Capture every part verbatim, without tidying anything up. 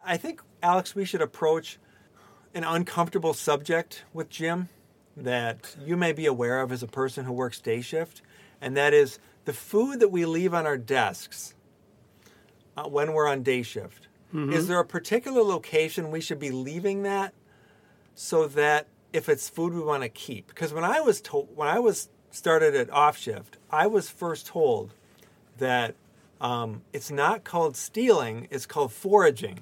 I think, Alex, we should approach an uncomfortable subject with Jim that you may be aware of as a person who works day shift, and that is the food that we leave on our desks uh, when we're on day shift. Mm-hmm. Is there a particular location we should be leaving that so that if it's food we want to keep? Because when I was told, when I was started at off shift, I was first told that um, it's not called stealing, it's called foraging.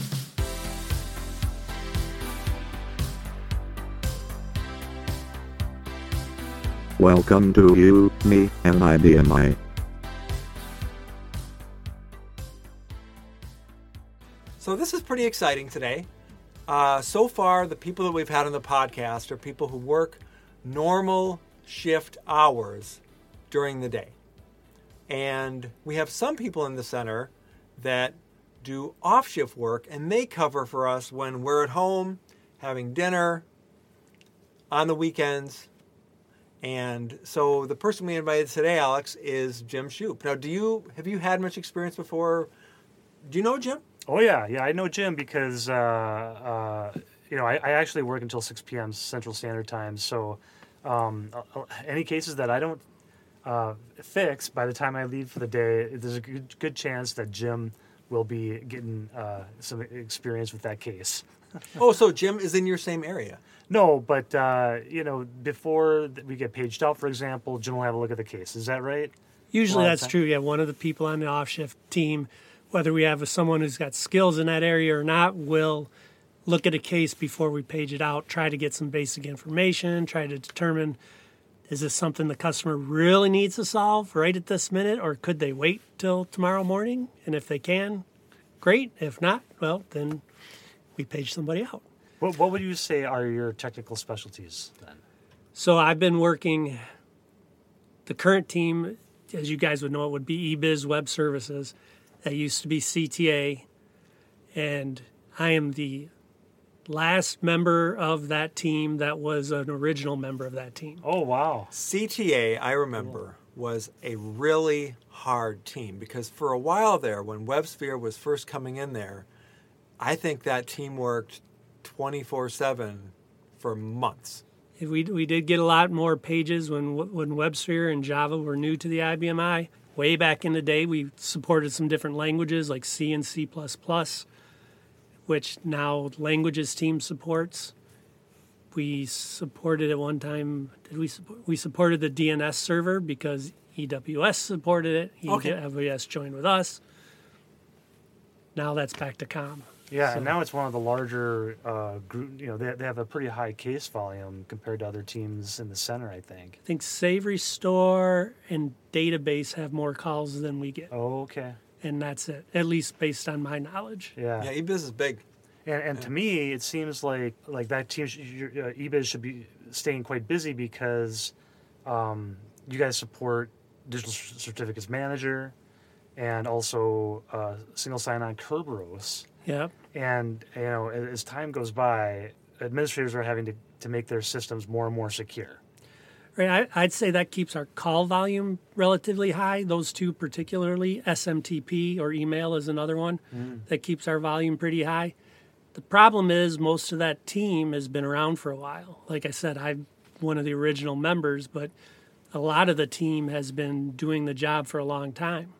Welcome to You, Me, and I B M I. So this is pretty exciting today. Uh, so far, the people that we've had on the podcast are people who work normal shift hours during the day. And we have some people in the center that do off-shift work, and they cover for us when we're at home, having dinner, on the weekends. And so the person we invited today, Alex, is Jim Shoop. Now, do you have you had much experience before? Do you know Jim? Oh, yeah. Yeah, I know Jim because, uh, uh, you know, I, I actually work until six p.m. Central Standard Time. So um, any cases that I don't uh, fix by the time I leave for the day, there's a good, good chance that Jim will be getting uh, some experience with that case. Oh, so Jim is in your same area? No, but, uh, you know, before we get paged out, for example, Jim will have a look at the case. Is that right? Usually that's true. Yeah, one of the people on the off-shift team, whether we have someone who's got skills in that area or not, will look at a case before we page it out, try to get some basic information, try to determine, is this something the customer really needs to solve right at this minute, or could they wait till tomorrow morning? And if they can, great. If not, well, then we page somebody out. What, what would you say are your technical specialties then? So I've been working, the current team, as you guys would know, it would be eBiz Web Services. That used to be C T A, and I am the last member of that team that was an original member of that team. Oh, wow. C T A, I remember, was a really hard team because for a while there, when WebSphere was first coming in there, I think that team worked twenty-four seven for months. We we did get a lot more pages when when WebSphere and Java were new to the I B M I. Way back in the day, we supported some different languages like C and C plus plus, which now Languages team supports. We supported at one time, did we support, we supported the D N S server because E W S supported it. Okay. E W S joined with us. Now that's back to COM. Yeah, So- and now it's one of the larger uh, group. You know, they they have a pretty high case volume compared to other teams in the center, I think. I think Save Restore and Database have more calls than we get, Oh, okay. and that's it, at least based on my knowledge. Yeah. Yeah, eBiz is big. And, and to me, it seems like like that team, sh- your, uh, eBiz should be staying quite busy because um, you guys support Digital C- Certificates Manager and also uh, single sign-on Kerberos. Yep. And you know, as, as time goes by, administrators are having to, to make their systems more and more secure. Right, I, I'd say that keeps our call volume relatively high. Those two particularly, S M T P or email is another one Mm. that keeps our volume pretty high. The problem is most of that team has been around for a while. Like I said, I'm one of the original members, but a lot of the team has been doing the job for a long time.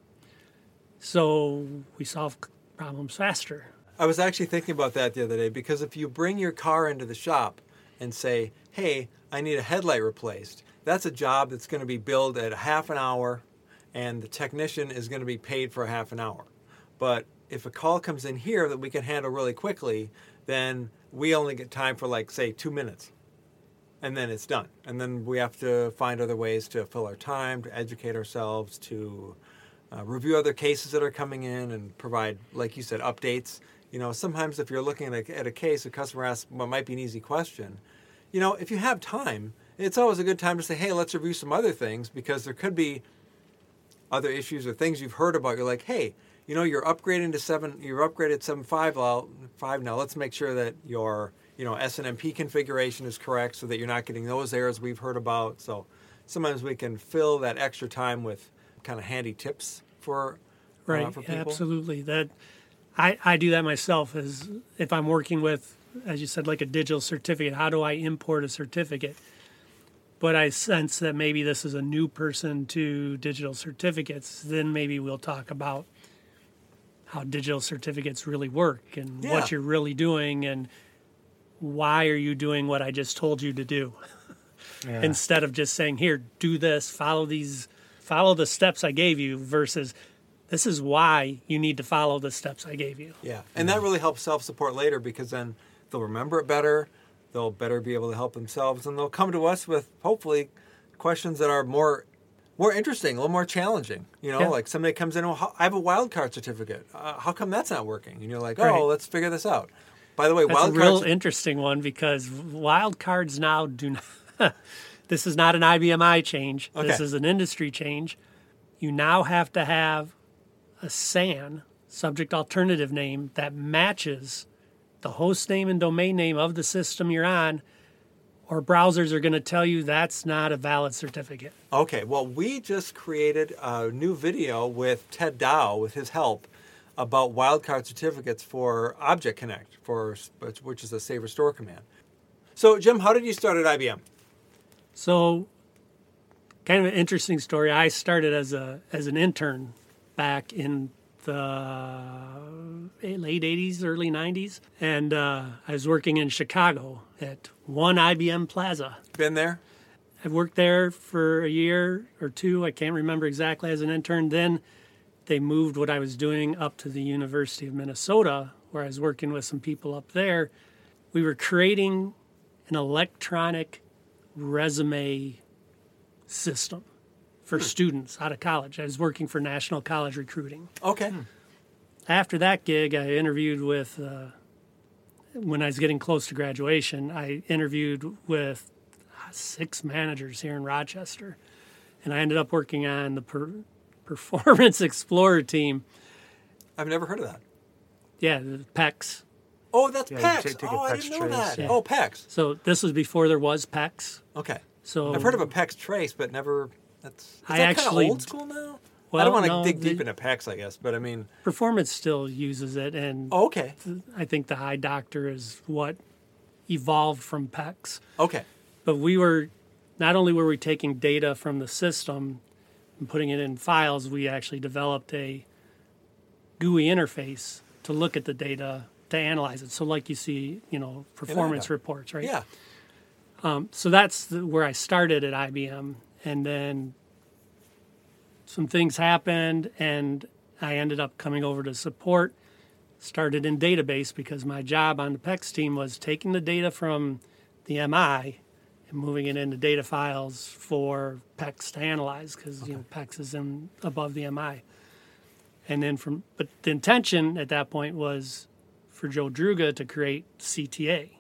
So we solve problems faster. I was actually thinking about that the other day because if you bring your car into the shop and say, hey, I need a headlight replaced, that's a job that's going to be billed at a half an hour and the technician is going to be paid for a half an hour. But if a call comes in here that we can handle really quickly, then we only get time for like, say, two minutes. And then it's done. And then we have to find other ways to fill our time, to educate ourselves, to uh, review other cases that are coming in and provide, like you said, updates. You know, sometimes if you're looking at a, at a case, a customer asks what might be an easy question. You know, if you have time, it's always a good time to say, hey, let's review some other things because there could be other issues or things you've heard about. You're like, hey, you know, you're upgrading to seven, you're upgraded seven five five now. Let's make sure that your, you know, S N M P configuration is correct so that you're not getting those errors we've heard about. So sometimes we can fill that extra time with kind of handy tips for Right, uh, for people. absolutely. That I, I do that myself. As if I'm working with, as you said, like a digital certificate, how do I import a certificate? But I sense that maybe this is a new person to digital certificates. Then maybe we'll talk about how digital certificates really work and Yeah. what you're really doing and why are you doing what I just told you to do. Yeah. Instead of just saying, here, do this, follow these, follow the steps I gave you, versus this is why you need to follow the steps I gave you. Yeah, and that really helps self-support later because then they'll remember it better, they'll better be able to help themselves, and they'll come to us with, hopefully, questions that are more more interesting, a little more challenging. You know, Yeah. like somebody comes in, oh, how- I have a wild card certificate. Uh, how come that's not working? And you're like, oh, Right. let's figure this out. By the way, That's a wild real cards... interesting one because wild cards now do not. This is not an I B M I change. This Okay. is an industry change. You now have to have a S A N, subject alternative name, that matches the host name and domain name of the system you're on, or browsers are going to tell you that's not a valid certificate. Okay, well, we just created a new video with Ted Dow, with his help, about wildcard certificates for Object Connect, for which is a save restore command. So, Jim, how did you start at I B M? So, kind of an interesting story. I started as a as an intern back in the late eighties, early nineties, and uh, I was working in Chicago at One I B M Plaza. Been there? I worked there for a year or two. I can't remember exactly as an intern. Then they moved what I was doing up to the University of Minnesota, where I was working with some people up there. We were creating an electronic resume system for students out of college. I was working for National College Recruiting. Okay. After that gig, I interviewed with, uh, when I was getting close to graduation, I interviewed with six managers here in Rochester. And I ended up working on the per- Performance Explorer team. I've never heard of that. Yeah, the PEX. Oh, that's Yeah, you PEX. take- take a oh, I PEX didn't know trace, that. yeah. Oh, PEX. So this was before there was PEX. Okay. So I've heard of a PEX trace, but never. That's is I that actually- kind of old school now. I Well, don't want to no, dig deep the- into PEX, I guess, but I mean, Performance still uses it, and oh, okay, I think the Eye Doctor is what evolved from PEX. okay, But we were, not only were we taking data from the system and putting it in files, we actually developed a G U I interface to look at the data, to analyze it. So like you see, you know, performance Doctor. reports, right? yeah, So that's the, where I started at I B M. And then some things happened, and I ended up coming over to support. Started in database because my job on the PEX team was taking the data from the M I and moving it into data files for PEX to analyze because you know PEX is in above the M I. And then from, but the intention at that point was for Joe Druga to create C T A.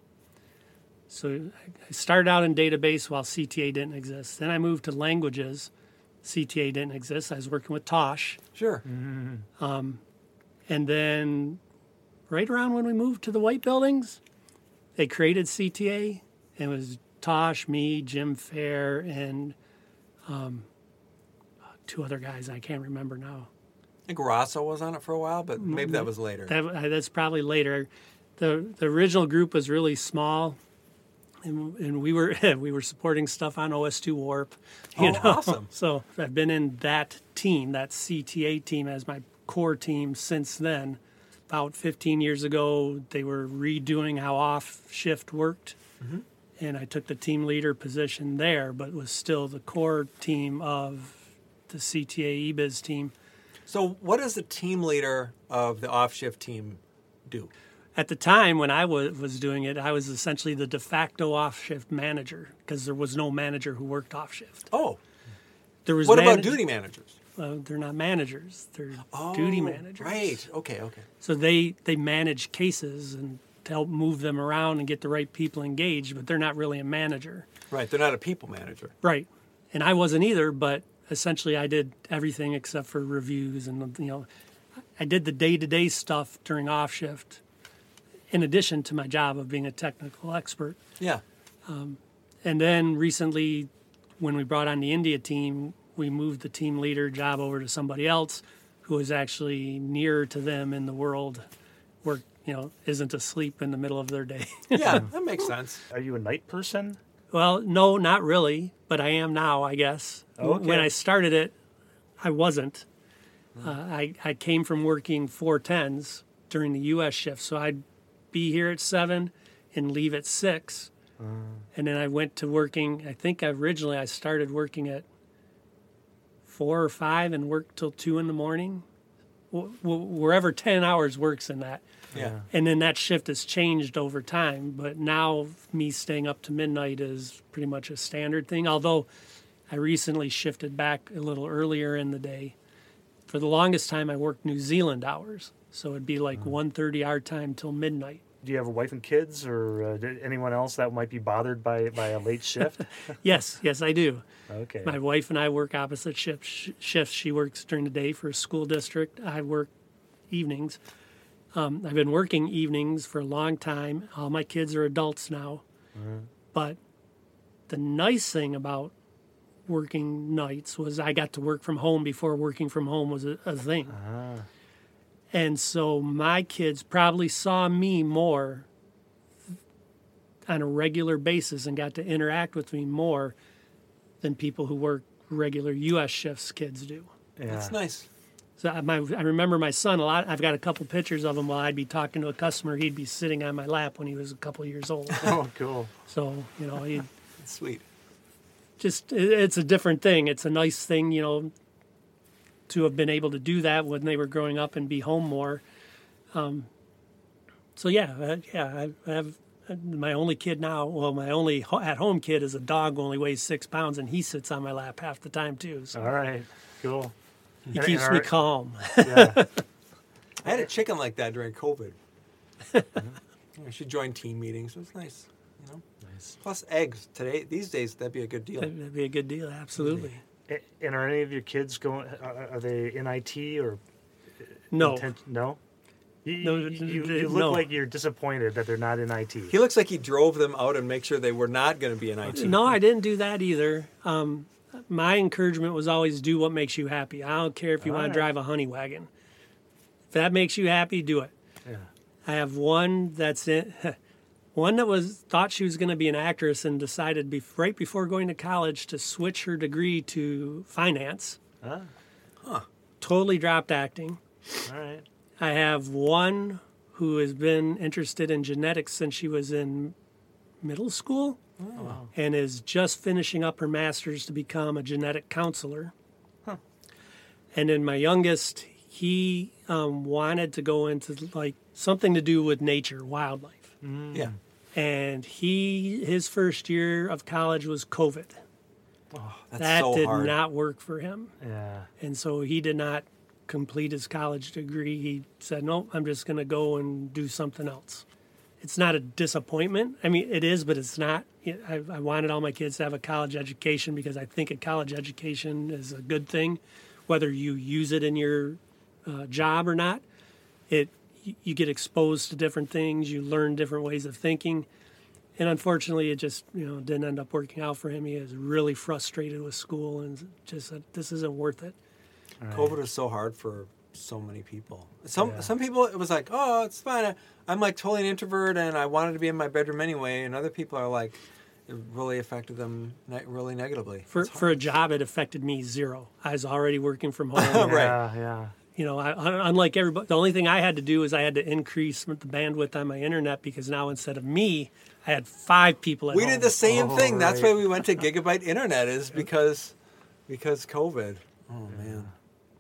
So I started out in database while C T A didn't exist. Then I moved to languages. C T A didn't exist. I was working with Tosh. sure. And then right around when we moved to the white buildings, they created C T A. It was Tosh, me, Jim Fair, and um, two other guys I can't remember now. I think Rosso was on it for a while, but maybe that was later. That, uh, that's probably later. The the original group was really small, and, and we were we were supporting stuff on O S two Warp. You Oh, know? awesome. So I've been in that team, that C T A team, as my core team since then. About fifteen years ago, they were redoing how off shift worked, and I took the team leader position there, but was still the core team of the C T A E B I S team. So, what does the team leader of the off shift team do? At the time when I was, was doing it, I was essentially the de facto off-shift manager because there was no manager who worked off-shift. Oh, There was what about manag- duty managers? Uh, they're not managers; they're Oh, duty managers. Right. Okay. Okay. So they they manage cases and to help move them around and get the right people engaged, but they're not really a manager. Right. They're not a people manager. Right. And I wasn't either, but essentially I did everything except for reviews and, you know, I did the day-to-day stuff during off-shift in addition to my job of being a technical expert. Yeah. And then recently, when we brought on the India team, we moved the team leader job over to somebody else who was actually nearer to them in the world work, you know, isn't asleep in the middle of their day. Yeah, that makes sense. Are you a night person? Well, no, not really, but I am now, I guess. Okay. When I started it, I wasn't. Uh, I, I came from working four tens during the U S shift, so I'd be here at seven and leave at six. And then I went to working, I think originally I started working at four or five and worked till two in the morning, w- w- wherever ten hours works in that. Yeah. And then that shift has changed over time, but now me staying up to midnight is pretty much a standard thing, although I recently shifted back a little earlier in the day. For the longest time, I worked New Zealand hours, so it'd be like one thirty our time till midnight. Do you have a wife and kids, or uh, did anyone else that might be bothered by, by a late shift? Yes, yes, I do. Okay. My wife and I work opposite shifts. shifts. She works during the day for a school district. I work evenings. Um, I've been working evenings for a long time. All my kids are adults now. Mm-hmm. But the nice thing about working nights was I got to work from home before working from home was a, a thing. Ah. And so my kids probably saw me more on a regular basis and got to interact with me more than people who work regular U S shifts kids do. Yeah. That's nice. So I, my, I remember my son a lot. I've got a couple pictures of him while I'd be talking to a customer. He'd be sitting on my lap when he was a couple years old. Oh, cool. So, you know, he That's sweet. just, it, it's a different thing. It's a nice thing, you know, to have been able to do that when they were growing up and be home more. Um, so yeah, uh, yeah, I, I have uh, my only kid now. Well, my only ho- at-home kid is a dog who only weighs six pounds, and he sits on my lap half the time too. So All right. Cool. he And- keeps and me are- calm. Yeah. I had a chicken like that during COVID. Yeah, she joined team meetings. It was nice. You know? Nice. Plus eggs. Today, these days, that'd be a good deal. That'd be a good deal, absolutely. A- And are any of your kids going? Are are they in I T or No, intent- no? You, No, you, d- you, d- you look no. like you're disappointed that they're not in I T. He looks like he drove them out and make sure they were not going to be in I T. no, I didn't do that either. Um, my encouragement was always do what makes you happy. I don't care if you All want right. to drive a honey wagon. If that makes you happy, do it. Yeah. I have one that's in, one that was thought she was going to be an actress and decided be, right before going to college to switch her degree to finance. Ah, Totally dropped acting. all right. I have one who has been interested in genetics since she was in middle school and is just finishing up her master's to become a genetic counselor. And then my youngest, he um, wanted to go into like something to do with nature, wildlife. Yeah. And he his first year of college was COVID. That's that so did hard. not work for him. Yeah. And so he did not complete his college degree. He said, "No, I'm just going to go and do something else." It's not a disappointment. I mean, it is, but it's not. I, I wanted all my kids to have a college education because I think a college education is a good thing, whether you use it in your uh, job or not. It you get exposed to different things. You learn different ways of thinking. And unfortunately, it just you know didn't end up working out for him. He is really frustrated with school and just said, "This isn't worth it." COVID was so hard for so many people. Some Yeah. some people it was like, oh, it's fine. I, I'm like totally an introvert, and I wanted to be in my bedroom anyway. And other people are like, it really affected them ne- really negatively. For It's for a job, it affected me zero. I was already working from home. Right. Yeah, yeah. You know, I, un- unlike everybody, the only thing I had to do is I had to increase the bandwidth on my internet because now instead of me, I had five people at we home. did the same Oh, thing. That's right. why we went to gigabyte internet is because because COVID. Oh man.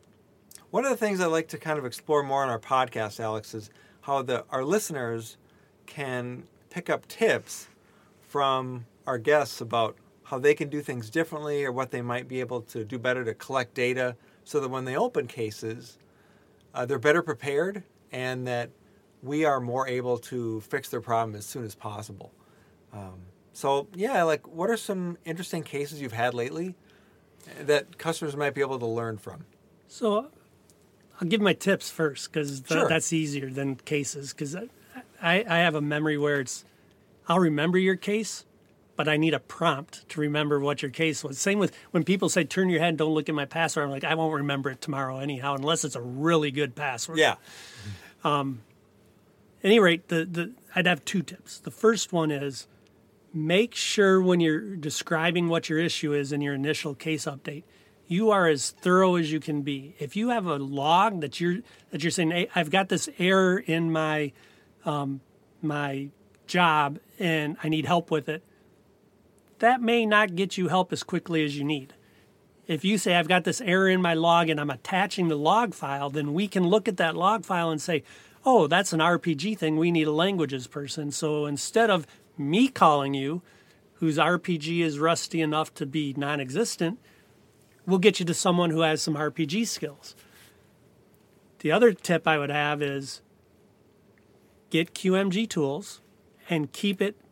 One of the things I like to kind of explore more on our podcast, Alex, is how the our listeners can pick up tips from our guests about how they can do things differently or what they might be able to do better to collect data so that when they open cases, uh, they're better prepared and that we are more able to fix their problem as soon as possible. Um, so, yeah, like what are some interesting cases you've had lately that customers might be able to learn from? So I'll give my tips first because th- Sure. that's easier than cases because I, I, I have a memory where it's I'll remember your case, but I need a prompt to remember what your case was. Same with when people say, turn your head, don't look at my password. I'm like, I won't remember it tomorrow anyhow, unless it's a really good password. Yeah. any rate, the, the I'd have two tips. The first one is make sure when you're describing what your issue is in your initial case update, you are as thorough as you can be. If you have a log that you're that you're saying, hey, I've got this error in my um, my job and I need help with it, that may not get you help as quickly as you need. If you say, I've got this error in my log and I'm attaching the log file, then we can look at that log file and say, oh, that's an R P G thing. We need a languages person. So instead of me calling you, whose R P G is rusty enough to be non-existent, we'll get you to someone who has some R P G skills. The other tip I would have is get Q M G tools and keep it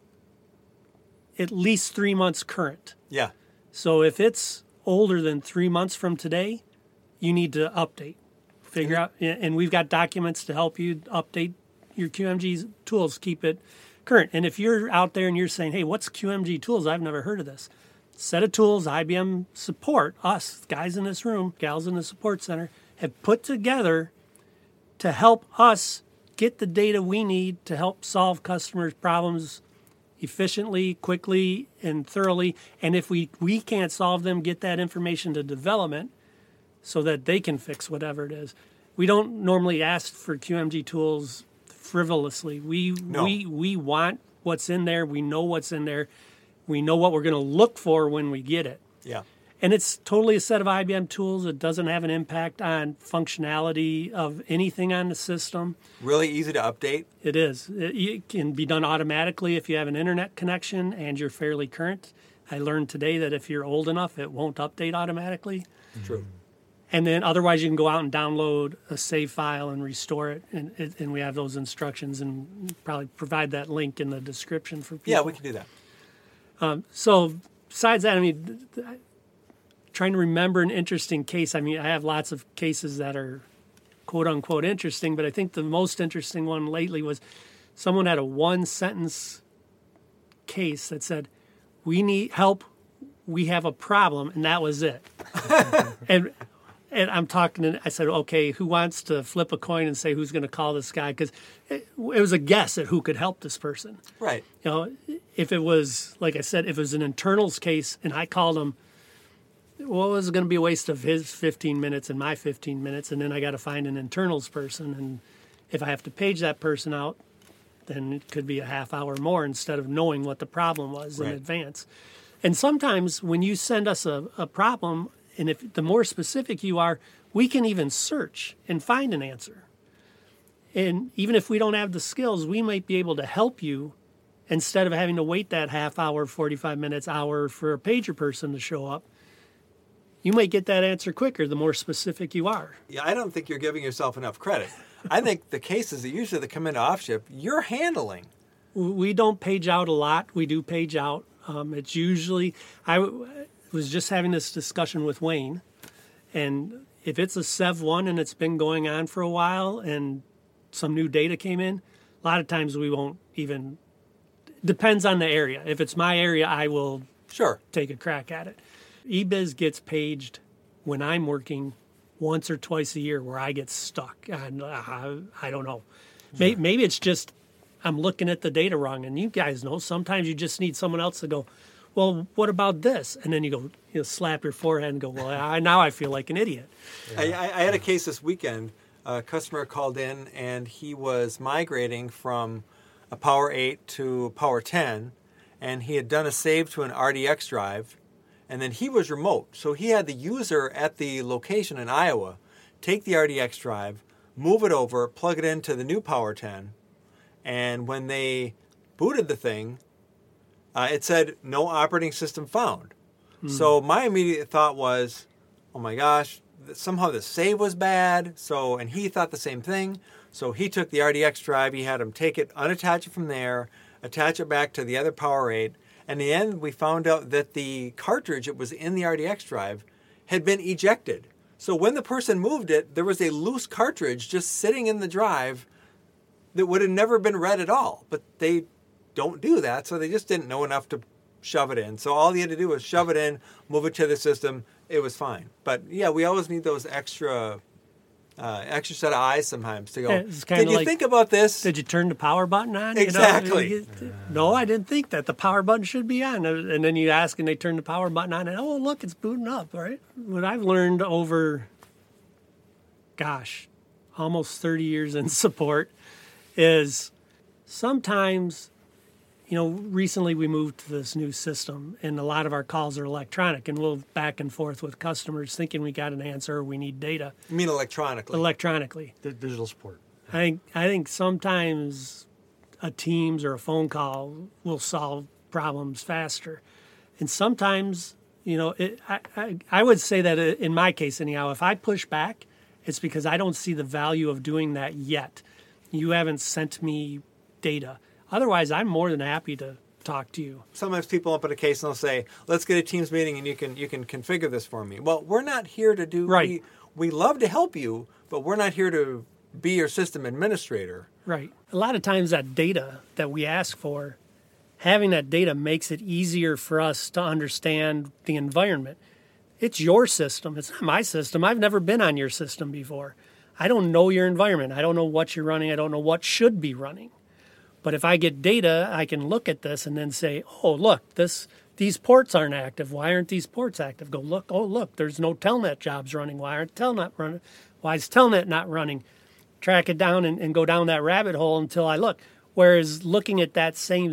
at least three months current. Yeah. So if it's older than three months from today, you need to update. Figure out, and we've got documents to help you update your Q M G tools, keep it current. And if you're out there and you're saying, hey, what's Q M G tools? I've never heard of this. Set of tools I B M support, us, guys in this room, gals in the support center, have put together to help us get the data we need to help solve customers' problems efficiently, quickly, and thoroughly. And if we, we can't solve them, get that information to development so that they can fix whatever it is. We don't normally ask for Q M G tools frivolously. We No. we we want what's in there. We know what's in there. We know what we're going to look for when we get it. Yeah. And it's totally a set of I B M tools. It doesn't have an impact on functionality of anything on the system. Really easy to update. It is. It, it can be done automatically if you have an internet connection and you're fairly current. I learned today that if you're old enough, it won't update automatically. True. And then otherwise you can go out and download a save file and restore it. And, it, and we have those instructions and probably provide that link in the description for people. Yeah, we can do that. Um, so besides that, I mean, trying to remember an interesting case. I mean, I have lots of cases that are quote unquote interesting, but I think the most interesting one lately was someone had a one sentence case that said, we need help. We have a problem. And that was it. and, and I'm talking to, I said, okay, who wants to flip a coin and say who's going to call this guy? Because it, it was a guess at who could help this person. Right. You know, if it was, like I said, if it was an internals case and I called him, well, it was going to be a waste of his fifteen minutes and my fifteen minutes, and then I got to find an internals person. And if I have to page that person out, then it could be a half hour more instead of knowing what the problem was Right. in advance. And sometimes when you send us a, a problem, and if the more specific you are, we can even search and find an answer. And even if we don't have the skills, we might be able to help you instead of having to wait that half hour, forty-five minutes, hour for a pager person to show up. You might get that answer quicker the more specific you are. Yeah, I don't think you're giving yourself enough credit. I think the cases that usually that come into OffShip, you're handling. We don't page out a lot. We do page out. Um, it's usually, I w- was just having this discussion with Wayne, and if it's a Sev one and it's been going on for a while and some new data came in, a lot of times we won't even, depends on the area. If it's my area, I will Sure. take a crack at it. E B I S gets paged when I'm working once or twice a year where I get stuck. And uh, I don't know. Maybe, maybe it's just I'm looking at the data wrong. And you guys know sometimes you just need someone else to go, well, what about this? And then you go, you know, slap your forehead and go, well, I, now I feel like an idiot. I, I I had a case this weekend. A customer called in and he was migrating from a Power eight to a Power ten, and he had done a save to an R D X drive, and then he was remote. So he had the user at the location in Iowa take the R D X drive, move it over, plug it into the new Power ten, and when they booted the thing, uh, it said no operating system found. Hmm. So my immediate thought was, oh my gosh, somehow the save was bad. So, and he thought the same thing. So he took the R D X drive, he had him take it, unattach it from there, attach it back to the other Power eight. And in the end, we found out that the cartridge that was in the R D X drive had been ejected. So when the person moved it, there was a loose cartridge just sitting in the drive that would have never been read at all. But they don't do that, so they just didn't know enough to shove it in. So all you had to do was shove it in, move it to the system. It was fine. But yeah, we always need those extra uh, extra set of eyes sometimes to go, Yeah, it's kinda did you like- think about this? Did you turn the power button on? You know, Exactly. you- no, I didn't think that. The power button should be on. And then you ask and they turn the power button on and, oh, look, it's booting up, right? What I've learned over, gosh, almost thirty years in support is sometimes, you know, recently we moved to this new system and a lot of our calls are electronic and we'll back and forth with customers thinking we got an answer or we need data I mean electronically. electronically. D- digital support. I think I think sometimes a Teams or a phone call will solve problems faster, and sometimes you know it, I, I I would say that in my case anyhow, if I push back, it's because I don't see the value of doing that yet. You haven't sent me data. Otherwise, I'm more than happy to talk to you. Sometimes people open a case and they'll say, let's get a Teams meeting and you can you can configure this for me. Well, we're not here to do Right. we, we love to help you, but we're not here to be your system administrator. Right. A lot of times that data that we ask for, having that data makes it easier for us to understand the environment. It's your system. It's not my system. I've never been on your system before. I don't know your environment. I don't know what you're running. I don't know what should be running. But if I get data, I can look at this and then say, oh, look, this these ports aren't active. Why aren't these ports active? Go look. Oh, look, there's no Telnet jobs running. Why aren't Telnet running? Why is Telnet not running? Track it down and, and go down that rabbit hole until I look. Whereas looking at that same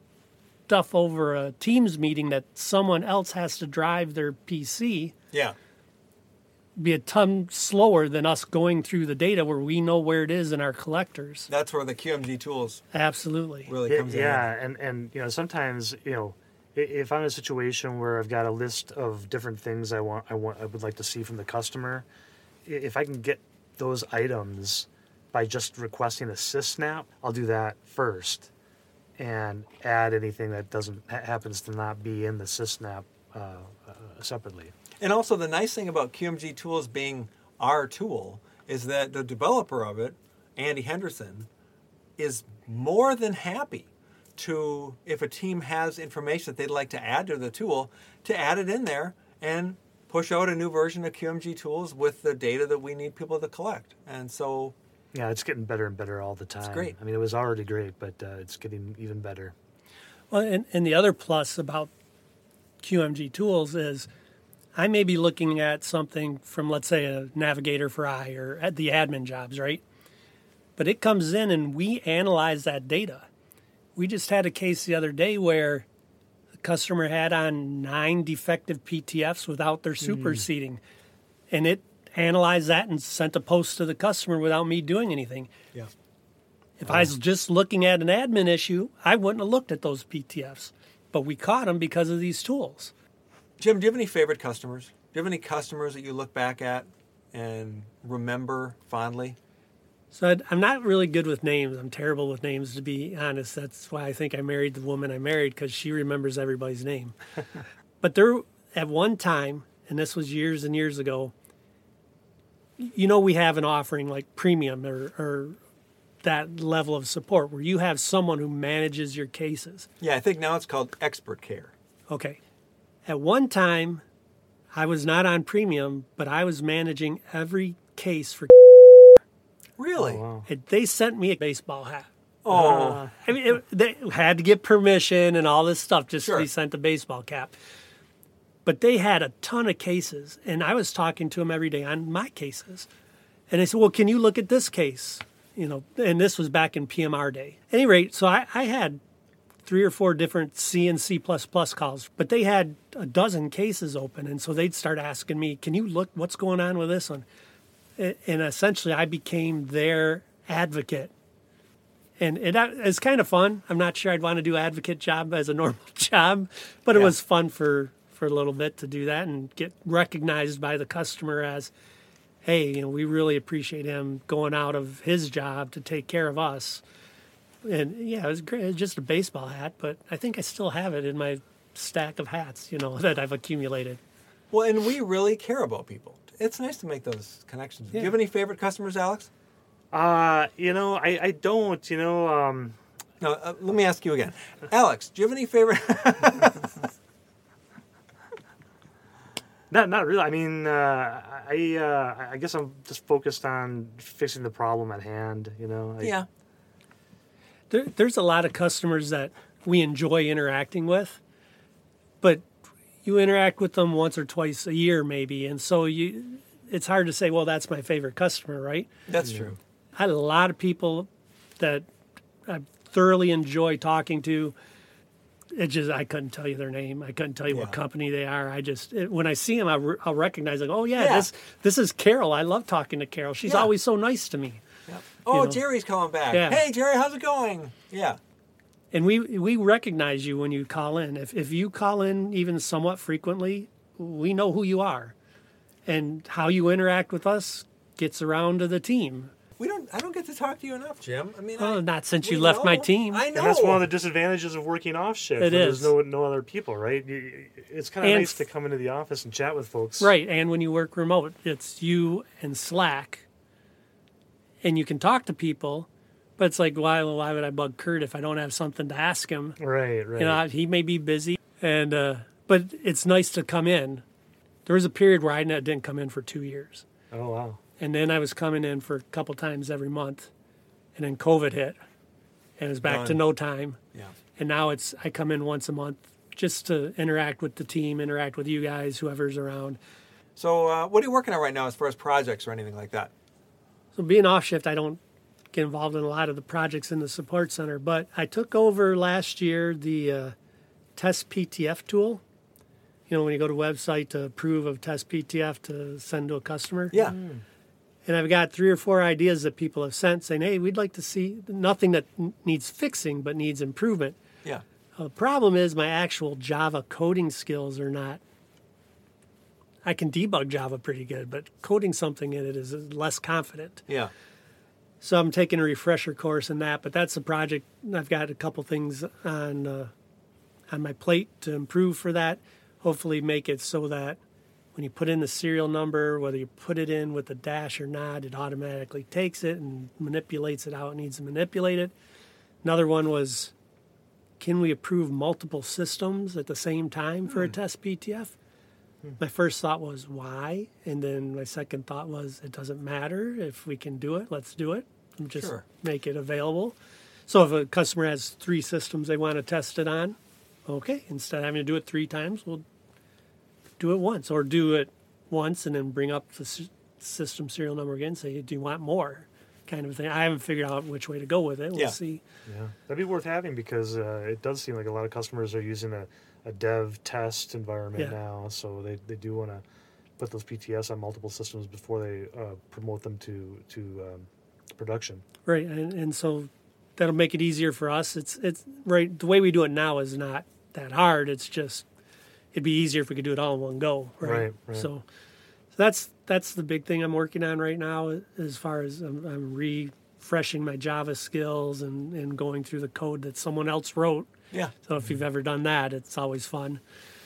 stuff over a Teams meeting that someone else has to drive their P C Yeah. be a ton slower than us going through the data where we know where it is in our collectors. That's where the Q M G tools Absolutely. really Yeah, comes in. yeah, and and you know sometimes you know i- if I'm in a situation where I've got a list of different things I want I want I would like to see from the customer, i- if I can get those items by just requesting a SysSnap, I'll do that first, and add anything that doesn't ha- happens to not be in the SysSnap uh, uh, separately. And also the nice thing about Q M G tools being our tool is that the developer of it, Andy Henderson, is more than happy to, if a team has information that they'd like to add to the tool, to add it in there and push out a new version of Q M G tools with the data that we need people to collect. And so Yeah, it's getting better and better all the time. great. I mean, it was already great, but uh, it's getting even better. Well, and, and the other plus about Q M G tools is I may be looking at something from, let's say, a Navigator for I or at the admin jobs, right? But it comes in and we analyze that data. We just had a case the other day where the customer had on nine defective P T Fs without their superseding. And it analyzed that and sent a post to the customer without me doing anything. yeah. If I was just looking at an admin issue, I wouldn't have looked at those P T Fs. But we caught them because of these tools. Jim, do you have any favorite customers? Do you have any customers that you look back at and remember fondly? So I'd, I'm not really good with names. I'm terrible with names, to be honest. That's why I think I married the woman I married, because she remembers everybody's name. But there, at one time, and this was years and years ago, you know, we have an offering like premium or, or that level of support where you have someone who manages your cases. Yeah, I think now it's called expert care. Okay. At one time, I was not on premium, but I was managing every case for. Really? Wow. It, they sent me a baseball hat. Oh, I mean, it, they had to get permission and all this stuff just Sure. to be sent a baseball cap. But they had a ton of cases, and I was talking to them every day on my cases. And they said, well, can you look at this case? You know, and this was back in P M R day. At any rate, so I, I had three or four different C and C++ calls, but they had a dozen cases open. And so they'd start asking me, can you look what's going on with this one? And essentially, I became their advocate. And it, it's kind of fun. I'm not sure I'd want to do advocate job as a normal job, but it Yeah. was fun for, for a little bit to do that and get recognized by the customer as, hey, you know, we really appreciate him going out of his job to take care of us. And yeah, it was great. It was just a baseball hat, but I think I still have it in my stack of hats, you know, that I've accumulated. well, and we really care about people. It's nice to make those connections. Do you Yeah. have any favorite customers, Alex? Uh, you know, I, I don't, you know, um, No, uh, let me ask you again. Alex, do you have any favorite? Not, not really. I mean, uh, I, uh, I guess I'm just focused on fixing the problem at hand. You know. I, Yeah. There, there's a lot of customers that we enjoy interacting with, but you interact with them once or twice a year, maybe, and so you, it's hard to say, well, that's my favorite customer, right? That's true. I had a lot of people that I thoroughly enjoy talking to. It just, I couldn't tell you their name. I couldn't tell you Yeah. what company they are. I just, it, when I see them, I re- I'll recognize, like, oh yeah, Yeah. this this is Carol. I love talking to Carol. She's Yeah. always so nice to me. Yep. Oh, know. Jerry's calling back. Yeah. Hey, Jerry, how's it going? Yeah. And we we recognize you when you call in. If if you call in even somewhat frequently, we know who you are, and how you interact with us gets around to the team. We don't. I don't get to talk to you enough, Jim. I mean, Oh, I, not since we you left my know. team. I know. And that's one of the disadvantages of working off shift. It when is. There's no no other people, right? You- It's kind of And nice to come into the office and chat with folks. Right, and when you work remote, it's you and Slack, and you can talk to people, but it's like, why why would I bug Kurt if I don't have something to ask him? Right. Right. You know, he may be busy, and uh, but it's nice to come in. There was a period where I didn't come in for two years, oh wow. and then I was coming in for a couple times every month, and then COVID hit, and it was back to Done. no time. Yeah. And now it's I come in once a month just to interact with the team, interact with you guys, whoever's around. So, uh, what are you working on right now as far as projects or anything like that? So being off shift, I don't get involved in a lot of the projects in the support center, but I took over last year the uh, Test P T F tool. You know, when you go to a website to approve of Test P T F to send to a customer. Yeah. And I've got three or four ideas that people have sent saying, hey, we'd like to see nothing that n- needs fixing but needs improvement. Yeah. Uh, the problem is my actual Java coding skills are not. I can debug Java pretty good, but coding something in it is less confident. Yeah. So I'm taking a refresher course in that, but that's a project. I've got a couple things on uh, on my plate to improve for that. Hopefully make it so that when you put in the serial number, whether you put it in with a dash or not, it automatically takes it and manipulates it how it needs to manipulate it. Another one was, can we approve multiple systems at the same time for a test P T F? My first thought was, why? And then my second thought was, it doesn't matter. If we can do it, let's do it. And just Sure. make it available. So if a customer has three systems they want to test it on, okay, instead of having to do it three times, we'll do it once. Or do it once and then bring up the s- system serial number again, say, do you want more? Kind of thing. I haven't figured out which way to go with it. We'll Yeah. see. Yeah, that'd be worth having because uh, it does seem like a lot of customers are using a, a dev test environment Yeah. now, so they, they do want to put those P T S on multiple systems before they uh, promote them to to um, production. Right, and, and so that'll make it easier for us. It's it's right. The way we do it now is not that hard. It's just it'd be easier if we could do it all in one go. Right. Right, right. So, so that's that's the big thing I'm working on right now. As far as I'm, I'm refreshing my Java skills and, and going through the code that someone else wrote. Yeah. So if you've ever done that, it's always fun.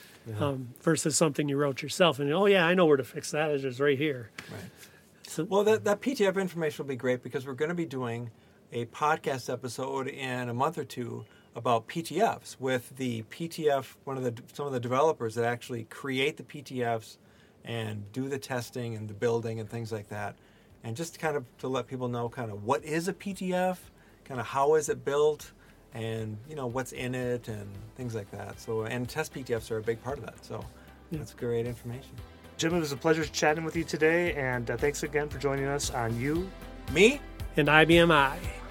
Um, versus something you wrote yourself and oh yeah, I know where to fix that. It's just right here. Right. So, Well, that, that P T F information will be great because we're going to be doing a podcast episode in a month or two about P T Fs with the P T F, one of the some of the developers that actually create the P T Fs and do the testing and the building and things like that. And just kind of to let people know kind of what is a P T F, kind of how is it built, and you know what's in it and things like that. So and test P T Fs are a big part of that. So Yeah. that's great information. Jim, it was a pleasure chatting with you today, and uh, thanks again for joining us on You Me? and I B M I.